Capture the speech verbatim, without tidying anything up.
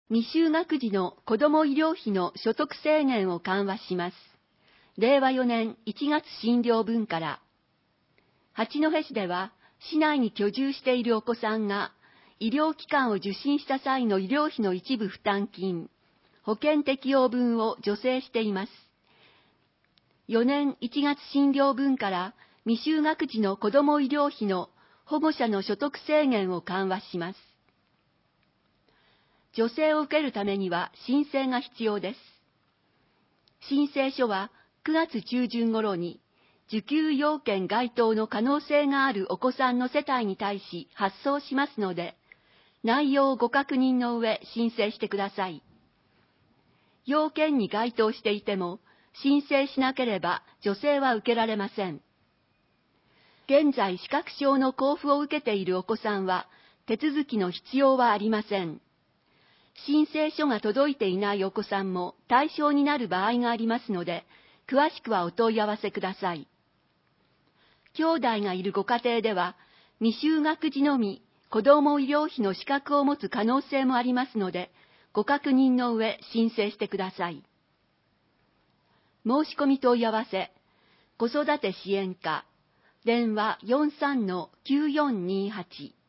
未就学児の子ども医療費の所得制限を緩和します。れいわよねんいちがつ診療分から、八戸市では市内に居住しているお子さんが医療機関を受診した際の医療費の一部負担金、保険適用分を助成しています。よねんいちがつ診療分から未就学児の子ども医療費の保護者の所得制限を緩和します。助成を受けるためには申請が必要です。申請書はくがつちゅうじゅん頃に受給要件該当の可能性があるお子さんの世帯に対し発送しますので、内容をご確認の上申請してください。要件に該当していても申請しなければ助成は受けられません。現在資格証の交付を受けているお子さんは手続きの必要はありません。申請書が届いていないお子さんも対象になる場合がありますので、詳しくはお問い合わせください。兄弟がいるご家庭では、未就学児のみ子ども医療費の資格を持つ可能性もありますので、ご確認の上申請してください。申し込み問い合わせ、子育て支援課、電話 よんさんのきゅうよんにはち